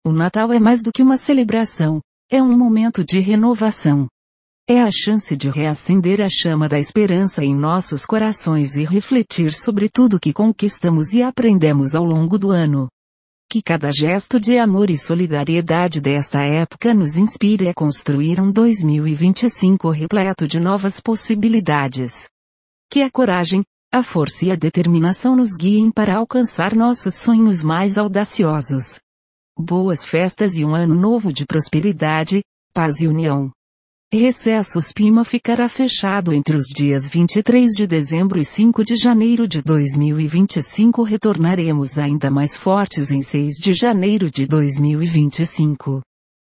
O Natal é mais do que uma celebração, é um momento de renovação. É a chance de reacender a chama da esperança em nossos corações e refletir sobre tudo que conquistamos e aprendemos ao longo do ano. Que cada gesto de amor e solidariedade desta época nos inspire a construir um 2025 repleto de novas possibilidades. Que a coragem, a força e a determinação nos guiem para alcançar nossos sonhos mais audaciosos. Boas festas e um ano novo de prosperidade, paz e união. Recessos Pima ficará fechado entre os dias 23 de dezembro e 5 de janeiro de 2025. Retornaremos ainda mais fortes em 6 de janeiro de 2025.